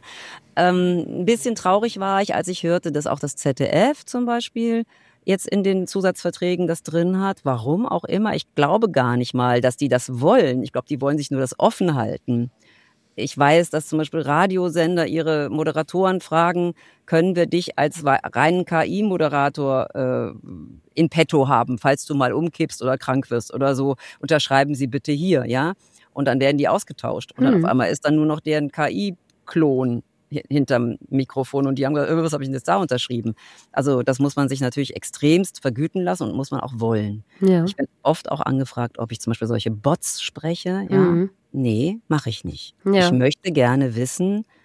ein bisschen traurig war ich, als ich hörte, dass auch das ZDF zum Beispiel jetzt in den Zusatzverträgen das drin hat. Warum auch immer. Ich glaube gar nicht mal, dass die das wollen. Ich glaube, die wollen sich nur das offen halten. Ich weiß, dass zum Beispiel Radiosender ihre Moderatoren fragen, können wir dich als reinen KI-Moderator in petto haben, falls du mal umkippst oder krank wirst oder so, unterschreiben Sie bitte hier, ja? Und dann werden die ausgetauscht. Und dann auf einmal ist dann nur noch deren KI-Klon hinterm Mikrofon und die haben gesagt, was habe ich denn jetzt da unterschrieben? Also das muss man sich natürlich extremst vergüten lassen und muss man auch wollen. Ja. Ich bin oft auch angefragt, ob ich zum Beispiel solche Bots spreche. Ja. Nee, mache ich nicht. Ja. Ich möchte gerne wissen,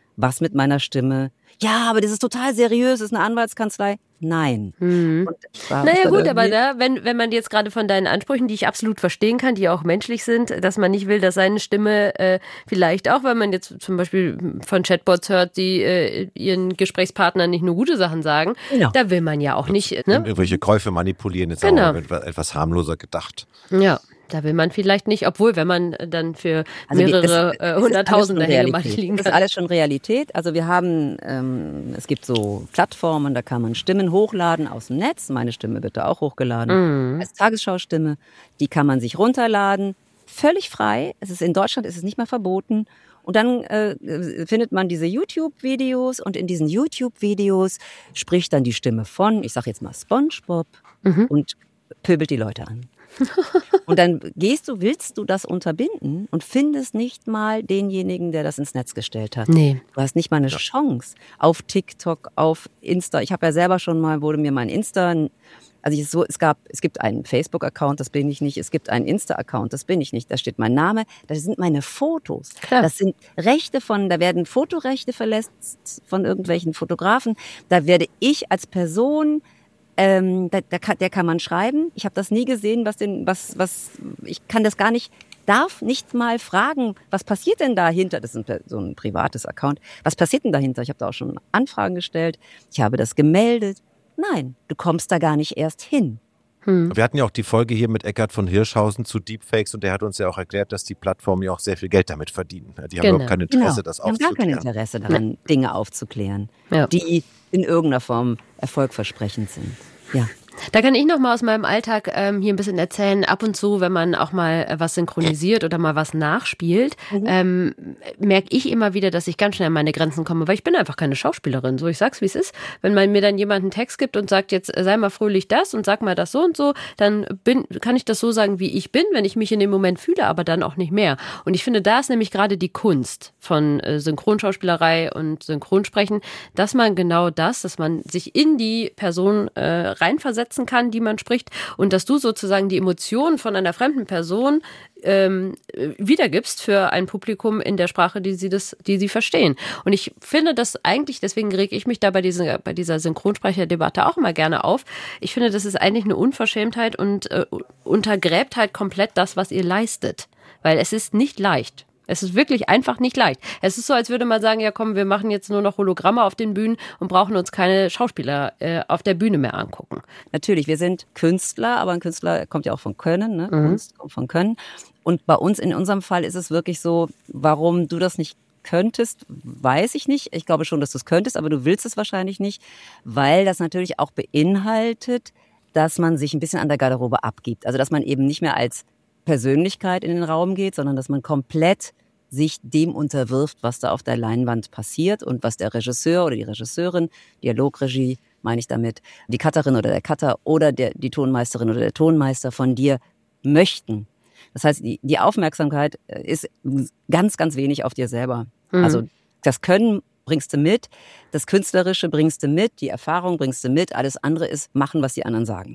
was mit meiner Stimme. Ja, aber das ist total seriös, das ist eine Anwaltskanzlei. Nein. Und naja gut, aber wenn man jetzt gerade von deinen Ansprüchen, die ich absolut verstehen kann, die auch menschlich sind, dass man nicht will, dass seine Stimme vielleicht auch, weil man jetzt zum Beispiel von Chatbots hört, die ihren Gesprächspartnern nicht nur gute Sachen sagen, da will man ja auch nicht. Ne? Irgendwelche Käufe manipulieren, jetzt auch etwas harmloser gedacht. Ja. Da will man vielleicht nicht, obwohl, wenn man dann für mehrere Hunderttausende Hängematte liegen kann. Das ist alles schon Realität. Also wir haben, es gibt so Plattformen, da kann man Stimmen hochladen aus dem Netz. Meine Stimme wird da auch hochgeladen. Als Tagesschau-Stimme. Die kann man sich runterladen. Völlig frei. In Deutschland ist es nicht mehr verboten. Und dann findet man diese YouTube-Videos und in diesen YouTube-Videos spricht dann die Stimme von, ich sage jetzt mal SpongeBob und pöbelt die Leute an. Und dann willst du das unterbinden und findest nicht mal denjenigen, der das ins Netz gestellt hat. Nee. Du hast nicht mal eine Chance auf TikTok, auf Insta. Ich habe ja selber schon mal, wurde mir mein Insta, also es gibt einen Facebook-Account, das bin ich nicht. Es gibt einen Insta-Account, das bin ich nicht. Da steht mein Name, da sind meine Fotos. Klar. Das sind da werden Fotorechte verletzt von irgendwelchen Fotografen. Da werde ich als Person der kann man schreiben. Ich habe das nie gesehen, ich kann das gar nicht, darf nicht mal fragen, was passiert denn dahinter? Das ist so ein privates Account. Was passiert denn dahinter? Ich habe da auch schon Anfragen gestellt. Ich habe das gemeldet. Nein, du kommst da gar nicht erst hin. Wir hatten ja auch die Folge hier mit Eckart von Hirschhausen zu Deepfakes und der hat uns ja auch erklärt, dass die Plattformen ja auch sehr viel Geld damit verdienen. Die haben überhaupt kein Interesse, das aufzuklären. Die haben gar kein Interesse daran, Dinge aufzuklären, Ja. die in irgendeiner Form erfolgversprechend sind. Ja. Da kann ich noch mal aus meinem Alltag hier ein bisschen erzählen. Ab und zu, wenn man auch mal was synchronisiert oder mal was nachspielt, merke ich immer wieder, dass ich ganz schnell an meine Grenzen komme, weil ich bin einfach keine Schauspielerin. So, ich sag's, wie es ist. Wenn man mir dann jemand einen Text gibt und sagt, jetzt sei mal fröhlich das und sag mal das so und so, dann kann ich das so sagen, wie ich bin, wenn ich mich in dem Moment fühle, aber dann auch nicht mehr. Und ich finde, da ist nämlich gerade die Kunst von Synchronschauspielerei und Synchronsprechen, dass man genau dass man sich in die Person reinversetzt kann, die man spricht und dass du sozusagen die Emotionen von einer fremden Person wiedergibst für ein Publikum in der Sprache, die sie verstehen. Und ich finde das eigentlich, deswegen rege ich mich da bei dieser Synchronsprecherdebatte auch immer gerne auf. Ich finde, das ist eigentlich eine Unverschämtheit und untergräbt halt komplett das, was ihr leistet. Weil es ist nicht leicht. Es ist wirklich einfach nicht leicht. Es ist so, als würde man sagen, ja komm, wir machen jetzt nur noch Hologramme auf den Bühnen und brauchen uns keine Schauspieler auf der Bühne mehr angucken. Natürlich, wir sind Künstler, aber ein Künstler kommt ja auch von Können, ne? Kunst kommt von Können. Und bei uns, in unserem Fall, ist es wirklich so, warum du das nicht könntest, weiß ich nicht. Ich glaube schon, dass du es könntest, aber du willst es wahrscheinlich nicht, weil das natürlich auch beinhaltet, dass man sich ein bisschen an der Garderobe abgibt. Also dass man eben nicht mehr als Persönlichkeit in den Raum geht, sondern dass man komplett sich dem unterwirft, was da auf der Leinwand passiert und was der Regisseur oder die Regisseurin, Dialogregie, meine ich damit, die Cutterin oder der Cutter oder die Tonmeisterin oder der Tonmeister von dir möchten. Das heißt, die Aufmerksamkeit ist ganz, ganz wenig auf dir selber. Also das Können bringst du mit, das Künstlerische bringst du mit, die Erfahrung bringst du mit, alles andere ist machen, was die anderen sagen.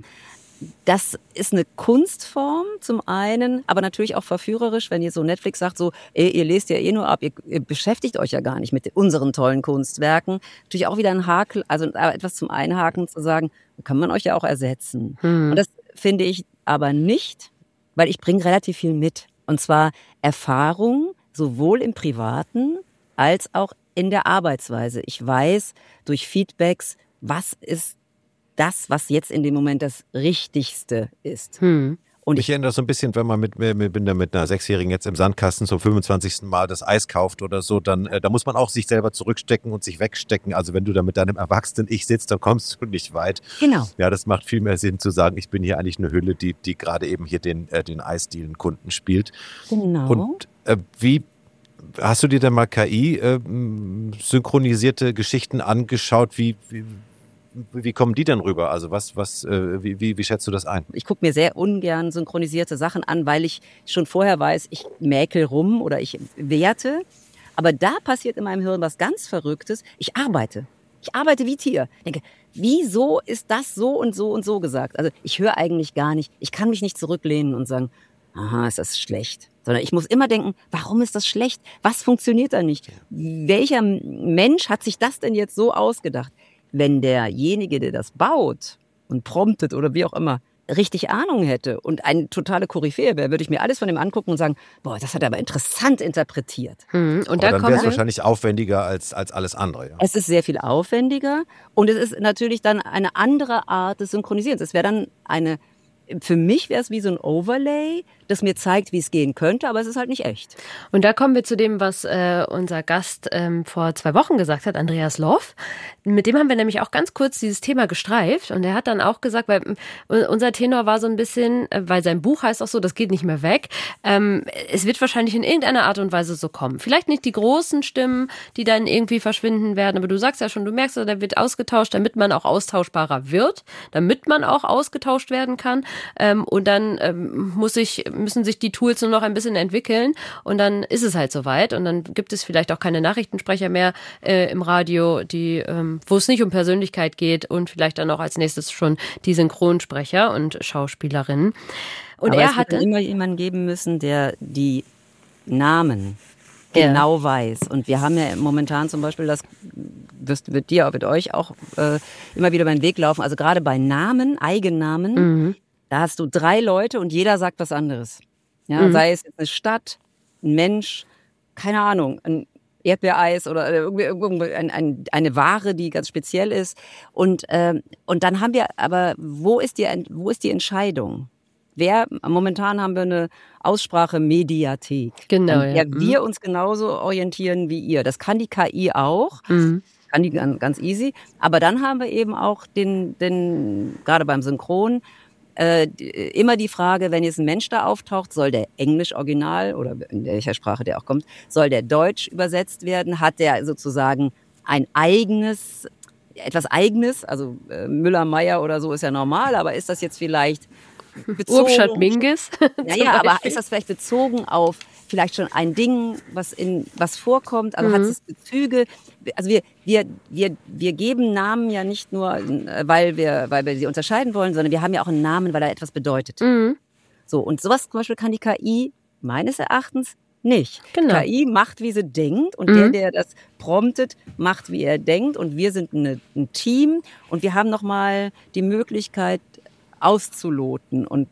Das ist eine Kunstform zum einen, aber natürlich auch verführerisch, wenn ihr so Netflix sagt, so, ihr lest ja nur ab, ihr beschäftigt euch ja gar nicht mit unseren tollen Kunstwerken. Natürlich auch wieder ein Hakel, also etwas zum Einhaken zu sagen, kann man euch ja auch ersetzen. Und das finde ich aber nicht, weil ich bringe relativ viel mit. Und zwar Erfahrung, sowohl im Privaten als auch in der Arbeitsweise. Ich weiß durch Feedbacks, was ist das, was jetzt in dem Moment das Richtigste ist. Und ich erinnere das so ein bisschen, wenn man mit einer 6-Jährigen jetzt im Sandkasten zum 25. Mal das Eis kauft oder so, dann da muss man auch sich selber zurückstecken und sich wegstecken. Also wenn du da mit deinem erwachsenen Ich sitzt, dann kommst du nicht weit. Genau. Ja, das macht viel mehr Sinn zu sagen, ich bin hier eigentlich eine Hülle, die gerade eben hier den Eisdielen-Kunden spielt. Genau. Und wie hast du dir denn mal KI synchronisierte Geschichten angeschaut? Wie kommen die denn rüber? Also wie schätzt du das ein? Ich gucke mir sehr ungern synchronisierte Sachen an, weil ich schon vorher weiß, ich mäkel rum oder ich werte. Aber da passiert in meinem Hirn was ganz Verrücktes. Ich arbeite wie Tier. Ich denke, wieso ist das so und so und so gesagt? Also ich höre eigentlich gar nicht, ich kann mich nicht zurücklehnen und sagen, aha, ist das schlecht. Sondern ich muss immer denken, warum ist das schlecht? Was funktioniert da nicht? Welcher Mensch hat sich das denn jetzt so ausgedacht? Wenn derjenige, der das baut und promptet oder wie auch immer, richtig Ahnung hätte und eine totale Koryphäe wäre, würde ich mir alles von ihm angucken und sagen, boah, das hat er aber interessant interpretiert. Und aber dann wäre es wahrscheinlich aufwendiger als alles andere. Ja. Es ist sehr viel aufwendiger und es ist natürlich dann eine andere Art des Synchronisierens. Es wäre dann für mich wäre es wie so ein Overlay, das mir zeigt, wie es gehen könnte, aber es ist halt nicht echt. Und da kommen wir zu dem, was unser Gast vor 2 Wochen gesagt hat, Andreas Loff. Mit dem haben wir nämlich auch ganz kurz dieses Thema gestreift und er hat dann auch gesagt, weil unser Tenor war so ein bisschen, weil sein Buch heißt auch so, das geht nicht mehr weg, es wird wahrscheinlich in irgendeiner Art und Weise so kommen. Vielleicht nicht die großen Stimmen, die dann irgendwie verschwinden werden, aber du sagst ja schon, du merkst, der wird ausgetauscht, damit man auch austauschbarer wird, damit man auch ausgetauscht werden kann. Und dann müssen sich die Tools nur noch ein bisschen entwickeln und dann ist es halt soweit und dann gibt es vielleicht auch keine Nachrichtensprecher mehr im Radio, wo es nicht um Persönlichkeit geht und vielleicht dann auch als nächstes schon die Synchronsprecher und Schauspielerinnen. Und aber es wird dann immer jemanden geben müssen, der die Namen genau weiß. Und wir haben ja momentan zum Beispiel, das wird euch auch immer wieder beim Weg laufen, also gerade bei Namen, Eigennamen, da hast du 3 Leute und jeder sagt was anderes. Ja, sei es jetzt eine Stadt, ein Mensch, keine Ahnung, ein Erdbeereis oder irgendwie eine Ware, die ganz speziell ist. Und dann haben wir, aber wo ist die Entscheidung? Momentan haben wir eine Aussprache-Mediathek. Genau, an der wir uns genauso orientieren wie ihr. Das kann die KI auch. Kann die ganz easy. Aber dann haben wir eben auch gerade beim Synchron, immer die Frage, wenn jetzt ein Mensch da auftaucht, soll der Englisch original oder in welcher Sprache der auch kommt, soll der Deutsch übersetzt werden? Hat der sozusagen etwas Eigenes? Also Müller-Meyer oder so ist ja normal, aber ist das jetzt vielleicht bezogen? Urbschat Mingis. Ja, aber ist das vielleicht bezogen auf vielleicht schon ein Ding, was vorkommt? Also hat es Bezüge? Also wir geben Namen ja nicht nur, weil wir sie unterscheiden wollen, sondern wir haben ja auch einen Namen, weil er etwas bedeutet. So, und sowas zum Beispiel kann die KI meines Erachtens nicht. Genau. KI macht, wie sie denkt und der das promptet, macht, wie er denkt und wir sind ein Team und wir haben nochmal die Möglichkeit auszuloten und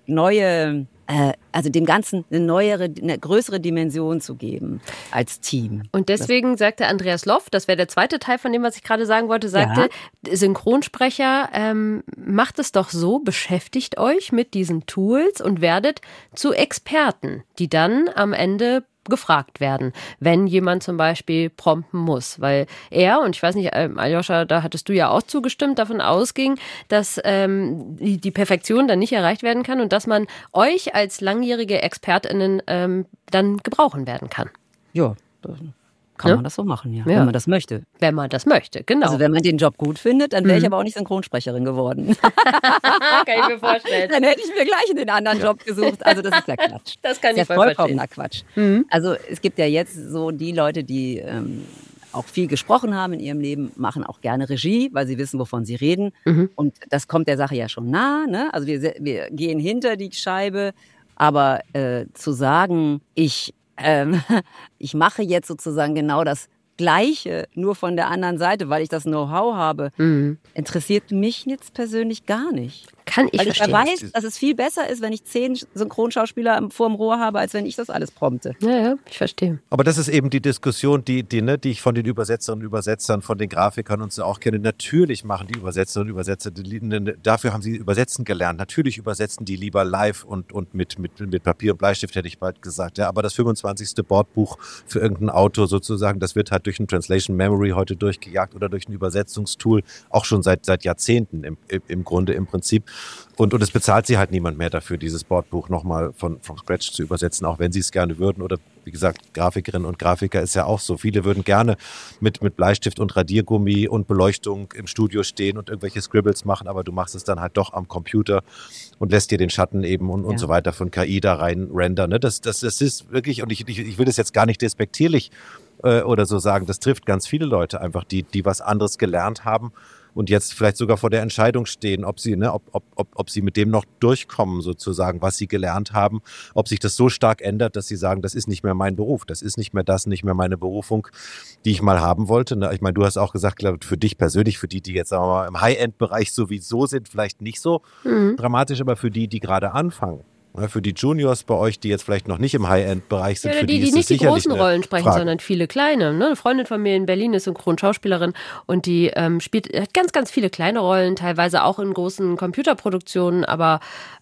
also dem Ganzen eine größere Dimension zu geben als Team. Und deswegen sagte Andreas Loff, das wäre der zweite Teil von dem, was ich gerade sagen wollte, Synchronsprecher, macht es doch so, beschäftigt euch mit diesen Tools und werdet zu Experten, die dann am Ende gefragt werden, wenn jemand zum Beispiel prompten muss, weil und ich weiß nicht, Aljoscha, da hattest du ja auch zugestimmt, davon ausging, dass die Perfektion dann nicht erreicht werden kann und dass man euch als langjährige ExpertInnen dann gebrauchen werden kann. Ja, kann man das so machen, ja, wenn man das möchte. Wenn man das möchte, genau. Also wenn man den Job gut findet, dann wäre ich aber auch nicht Synchronsprecherin geworden. Kann ich mir vorstellen. Dann hätte ich mir gleich einen anderen Job gesucht. Also das ist ja Quatsch. Das kann ich vollkommener Quatsch. Also es gibt ja jetzt so die Leute, die auch viel gesprochen haben in ihrem Leben, machen auch gerne Regie, weil sie wissen, wovon sie reden. Und das kommt der Sache ja schon nah. Ne? Also wir gehen hinter die Scheibe, aber zu sagen, ich mache jetzt sozusagen genau das Gleiche, nur von der anderen Seite, weil ich das Know-how habe, interessiert mich jetzt persönlich gar nicht. Kann ich verstehen. Weil ich weiß, dass es viel besser ist, wenn ich 10 Synchronschauspieler vorm Rohr habe, als wenn ich das alles prompte. Ja, ich verstehe. Aber das ist eben die Diskussion, die ich von den Übersetzerinnen und Übersetzern, von den Grafikern und so auch kenne. Natürlich machen die Übersetzerinnen und Übersetzer, dafür haben sie übersetzen gelernt. Natürlich übersetzen die lieber live und mit Papier und Bleistift, hätte ich bald gesagt. Ja, aber das 25. Bordbuch für irgendein Auto sozusagen, das wird halt durch ein Translation Memory heute durchgejagt oder durch ein Übersetzungstool, auch schon seit Jahrzehnten im Grunde im Prinzip. Und es bezahlt sie halt niemand mehr dafür, dieses Bordbuch nochmal vom Scratch zu übersetzen, auch wenn sie es gerne würden. Oder wie gesagt, Grafikerinnen und Grafiker ist ja auch so. Viele würden gerne mit Bleistift und Radiergummi und Beleuchtung im Studio stehen und irgendwelche Scribbles machen, aber du machst es dann halt doch am Computer und lässt dir den Schatten eben und so weiter von KI da rein rendern. Ne? Das ist wirklich, und ich will das jetzt gar nicht despektierlich oder so sagen. Das trifft ganz viele Leute einfach, die was anderes gelernt haben und jetzt vielleicht sogar vor der Entscheidung stehen, ob sie mit dem noch durchkommen sozusagen, was sie gelernt haben, ob sich das so stark ändert, dass sie sagen, das ist nicht mehr mein Beruf, das ist nicht mehr meine Berufung, die ich mal haben wollte. Ich meine, du hast auch gesagt, glaube ich, für dich persönlich, für die jetzt sagen wir mal im High-End-Bereich sowieso sind, vielleicht nicht so dramatisch, aber für die gerade anfangen. Für die Juniors bei euch, die jetzt vielleicht noch nicht im High-End-Bereich sind, Ja, für die die ist nicht es die großen sicherlich Rollen sprechen, Frage. sondern viele kleine. Ne? Eine Freundin von mir in Berlin ist Synchronschauspielerin und die hat ganz, ganz viele kleine Rollen, teilweise auch in großen Computerproduktionen. Aber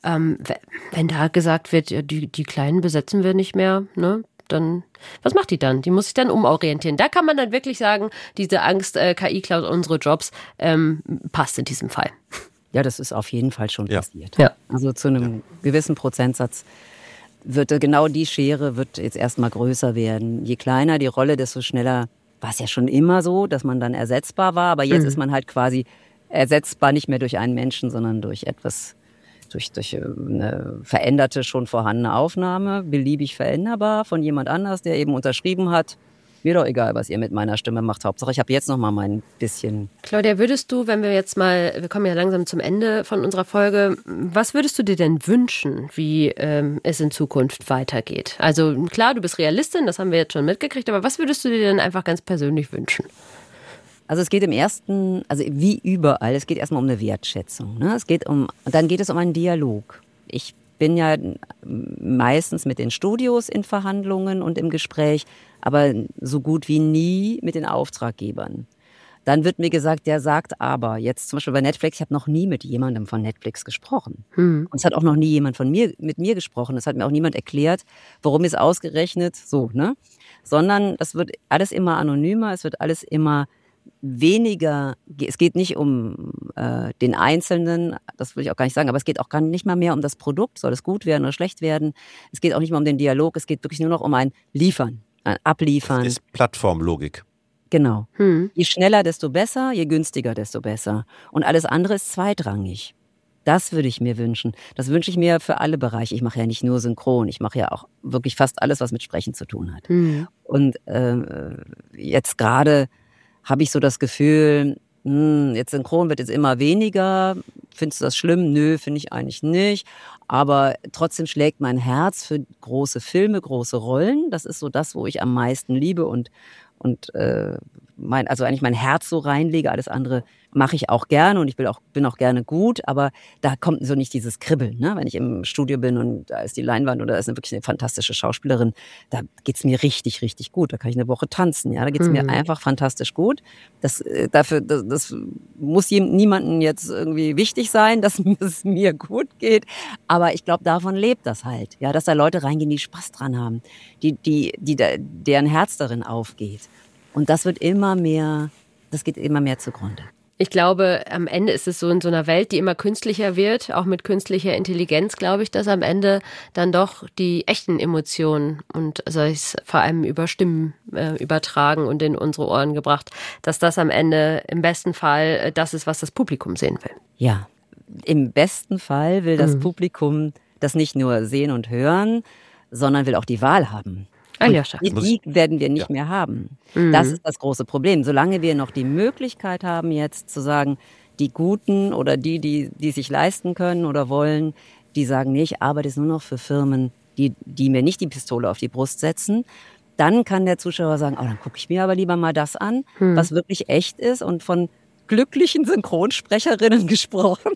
wenn da gesagt wird, ja, die Kleinen besetzen wir nicht mehr, ne? Dann, was macht die dann? Die muss sich dann umorientieren. Da kann man dann wirklich sagen, diese Angst, KI klaut unsere Jobs, passt in diesem Fall. Ja, das ist auf jeden Fall schon passiert. Ja. Also zu einem gewissen Prozentsatz wird genau die Schere wird jetzt erstmal größer werden. Je kleiner die Rolle, desto schneller war es ja schon immer so, dass man dann ersetzbar war. Aber jetzt ist man halt quasi ersetzbar nicht mehr durch einen Menschen, sondern durch etwas, durch eine veränderte, schon vorhandene Aufnahme, beliebig veränderbar von jemand anders, der eben unterschrieben hat. Mir doch egal, was ihr mit meiner Stimme macht. Hauptsache, ich habe jetzt noch mal mein bisschen. Claudia, würdest du, wenn wir jetzt mal, wir kommen ja langsam zum Ende von unserer Folge, was würdest du dir denn wünschen, wie es in Zukunft weitergeht? Also klar, du bist Realistin, das haben wir jetzt schon mitgekriegt, aber was würdest du dir denn einfach ganz persönlich wünschen? Also es geht im ersten, also wie überall, es geht erstmal um eine Wertschätzung. Ne? Dann geht es um einen Dialog. Ich bin ja meistens mit den Studios in Verhandlungen und im Gespräch, aber so gut wie nie mit den Auftraggebern. Dann wird mir gesagt, der sagt aber, jetzt zum Beispiel bei Netflix, ich habe noch nie mit jemandem von Netflix gesprochen. Und es hat auch noch nie jemand mit mir gesprochen. Es hat mir auch niemand erklärt, warum es ausgerechnet so, ne? Sondern es wird alles immer anonymer, es wird alles immer weniger, es geht nicht um den Einzelnen, das will ich auch gar nicht sagen, aber es geht auch gar nicht mal mehr um das Produkt, soll es gut werden oder schlecht werden. Es geht auch nicht mehr um den Dialog, es geht wirklich nur noch um ein Liefern, ein Abliefern. Das ist Plattformlogik. Genau. Je schneller, desto besser, je günstiger, desto besser. Und alles andere ist zweitrangig. Das würde ich mir wünschen. Das wünsche ich mir für alle Bereiche. Ich mache ja nicht nur Synchron, ich mache ja auch wirklich fast alles, was mit Sprechen zu tun hat. Und jetzt gerade habe ich so das Gefühl, jetzt Synchron wird jetzt immer weniger. Findest du das schlimm? Nö, finde ich eigentlich nicht. Aber trotzdem schlägt mein Herz für große Filme, große Rollen. Das ist so das, wo ich am meisten liebe und also eigentlich mein Herz so reinlege. Alles andere mache ich auch gerne und ich bin auch gerne gut, aber da kommt so nicht dieses Kribbeln, ne? Wenn ich im Studio bin und da ist die Leinwand oder da ist wirklich eine fantastische Schauspielerin, da geht's mir richtig, richtig gut. Da kann ich eine Woche tanzen, ja, da geht's mir einfach fantastisch gut. Das muss niemandem jetzt irgendwie wichtig sein, dass es mir gut geht, aber ich glaube, davon lebt das halt, ja, dass da Leute reingehen, die Spaß dran haben, deren Herz darin aufgeht. Und das geht immer mehr zugrunde. Ich glaube, am Ende ist es so in so einer Welt, die immer künstlicher wird, auch mit künstlicher Intelligenz, glaube ich, dass am Ende dann doch die echten Emotionen und sei es vor allem über Stimmen übertragen und in unsere Ohren gebracht, dass das am Ende im besten Fall das ist, was das Publikum sehen will. Ja, im besten Fall will das Publikum das nicht nur sehen und hören, sondern will auch die Wahl haben. Aljoscha. Die werden wir nicht mehr haben. Das ist das große Problem. Solange wir noch die Möglichkeit haben, jetzt zu sagen, die Guten oder die sich leisten können oder wollen, die sagen, nee, ich arbeite jetzt nur noch für Firmen, die mir nicht die Pistole auf die Brust setzen, dann kann der Zuschauer sagen, dann gucke ich mir aber lieber mal das an, was wirklich echt ist und von glücklichen Synchronsprecherinnen gesprochen.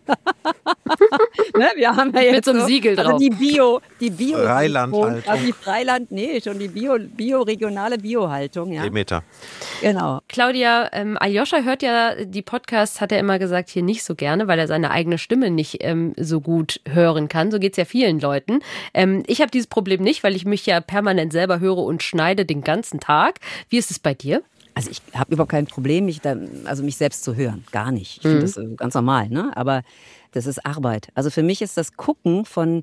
Ne, wir haben ja jetzt mit so einem Siegel drauf. Also die Bio Freilandhaltung. Also die Freiland, nee, schon die regionale Biohaltung, ja. Demeter. Genau. Claudia, Aljoscha hört ja die Podcasts, hat er immer gesagt, hier nicht so gerne, weil er seine eigene Stimme nicht so gut hören kann. So geht's ja vielen Leuten. Ich habe dieses Problem nicht, weil ich mich ja permanent selber höre und schneide den ganzen Tag. Wie ist es bei dir? Also ich habe überhaupt kein Problem, mich selbst zu hören. Gar nicht. Ich finde das ganz normal, ne? Aber das ist Arbeit. Also für mich ist das Gucken von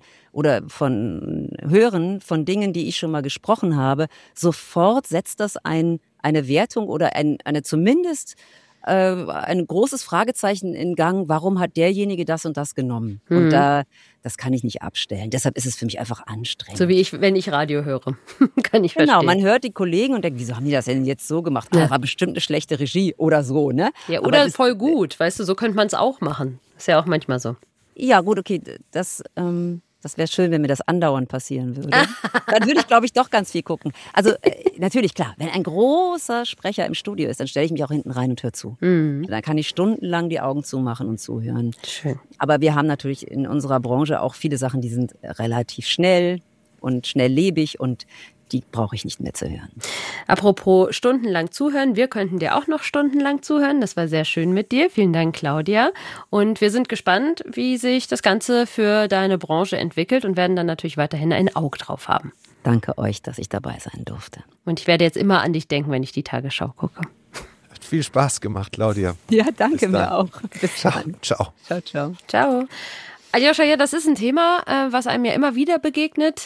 Hören von Dingen, die ich schon mal gesprochen habe, sofort setzt das eine Wertung oder eine zumindest ein großes Fragezeichen in Gang, warum hat derjenige das und das genommen? Und das kann ich nicht abstellen. Deshalb ist es für mich einfach anstrengend. So wie ich, wenn ich Radio höre. Kann ich verstehen. Genau, man hört die Kollegen und denkt, wieso haben die das denn jetzt so gemacht? Ah, war bestimmt eine schlechte Regie oder so, ne? Ja, oder voll gut, weißt du, so könnte man es auch machen. Ist ja auch manchmal so. Ja, gut, okay, das wäre schön, wenn mir das andauernd passieren würde. Dann würde ich, glaube ich, doch ganz viel gucken. Also natürlich, klar, wenn ein großer Sprecher im Studio ist, dann stelle ich mich auch hinten rein und höre zu. Dann kann ich stundenlang die Augen zumachen und zuhören. Schön. Aber wir haben natürlich in unserer Branche auch viele Sachen, die sind relativ schnell und schnelllebig und die brauche ich nicht mehr zu hören. Apropos stundenlang zuhören, wir könnten dir auch noch stundenlang zuhören. Das war sehr schön mit dir. Vielen Dank, Claudia. Und wir sind gespannt, wie sich das Ganze für deine Branche entwickelt und werden dann natürlich weiterhin ein Auge drauf haben. Danke euch, dass ich dabei sein durfte. Und ich werde jetzt immer an dich denken, wenn ich die Tagesschau gucke. Hat viel Spaß gemacht, Claudia. Ja, danke mir auch. Bis dann. Ciao. Ciao, ciao. Ciao. Aljoscha, ja, das ist ein Thema, was einem ja immer wieder begegnet,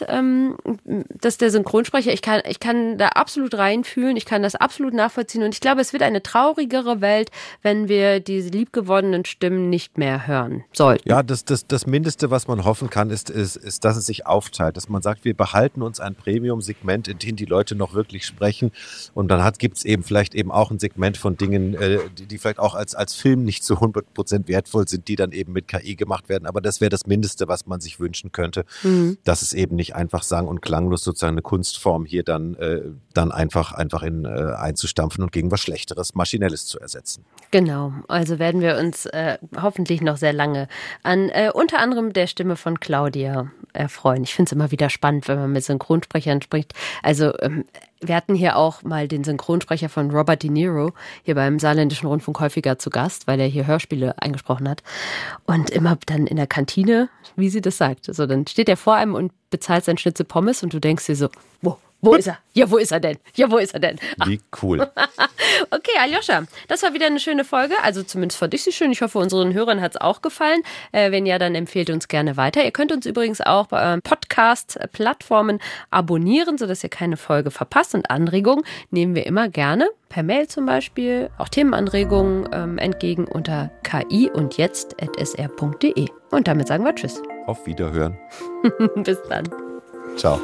dass der Synchronsprecher, ich kann da absolut reinfühlen, ich kann das absolut nachvollziehen und ich glaube, es wird eine traurigere Welt, wenn wir diese liebgewonnenen Stimmen nicht mehr hören sollten. Ja, das Mindeste, was man hoffen kann, ist, dass es sich aufteilt, dass man sagt, wir behalten uns ein Premium-Segment, in dem die Leute noch wirklich sprechen und dann gibt es eben vielleicht eben auch ein Segment von Dingen, die vielleicht auch als Film nicht zu 100% wertvoll sind, die dann eben mit KI gemacht werden, aber das wäre das Mindeste, was man sich wünschen könnte, dass es eben nicht einfach sang- und klanglos sozusagen eine Kunstform hier dann einfach einzustampfen und gegen was Schlechteres, Maschinelles zu ersetzen. Genau, also werden wir uns hoffentlich noch sehr lange an unter anderem der Stimme von Claudia erfreuen. Ich finde es immer wieder spannend, wenn man mit Synchronsprechern spricht. Also wir hatten hier auch mal den Synchronsprecher von Robert De Niro hier beim Saarländischen Rundfunk häufiger zu Gast, weil er hier Hörspiele eingesprochen hat. Und immer dann in der Kantine, wie sie das sagt. Also dann steht er vor einem und bezahlt sein Schnitzel Pommes und du denkst dir so, wo ist er? Ja, wo ist er denn? Ja, wo ist er denn? Wie cool. Okay, Aljoscha, das war wieder eine schöne Folge. Also zumindest fand ich sie schön. Ich hoffe, unseren Hörern hat es auch gefallen. Wenn ja, dann empfehlt uns gerne weiter. Ihr könnt uns übrigens auch bei euren Podcast-Plattformen abonnieren, sodass ihr keine Folge verpasst. Und Anregungen nehmen wir immer gerne per Mail zum Beispiel. Auch Themenanregungen entgegen unter ki-und-jetzt@sr.de. Und damit sagen wir Tschüss. Auf Wiederhören. Bis dann. Ciao.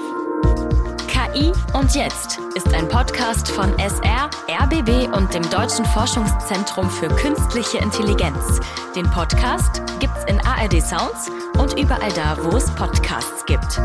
KI und Jetzt ist ein Podcast von SR, RBB und dem Deutschen Forschungszentrum für Künstliche Intelligenz. Den Podcast gibt's in ARD Sounds und überall da, wo es Podcasts gibt.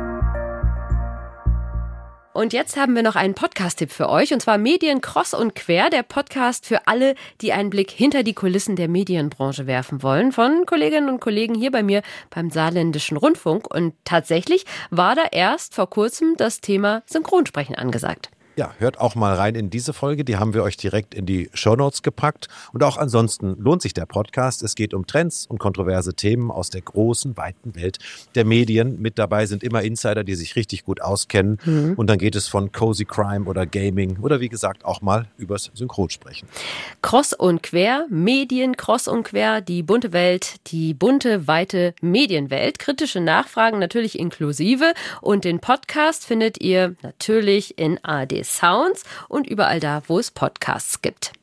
Und jetzt haben wir noch einen Podcast-Tipp für euch, und zwar Medien Cross und Quer, der Podcast für alle, die einen Blick hinter die Kulissen der Medienbranche werfen wollen, von Kolleginnen und Kollegen hier bei mir beim Saarländischen Rundfunk. Und tatsächlich war da erst vor kurzem das Thema Synchronsprechen angesagt. Ja, hört auch mal rein in diese Folge, die haben wir euch direkt in die Shownotes gepackt. Und auch ansonsten lohnt sich der Podcast. Es geht um Trends und kontroverse Themen aus der großen, weiten Welt der Medien. Mit dabei sind immer Insider, die sich richtig gut auskennen. Und dann geht es von Cozy Crime oder Gaming oder wie gesagt auch mal übers Synchronsprechen. Cross und Quer, Medien Cross und Quer, die bunte Welt, die bunte, weite Medienwelt. Kritische Nachfragen natürlich inklusive. Und den Podcast findet ihr natürlich in ARD Sounds und überall da, wo es Podcasts gibt.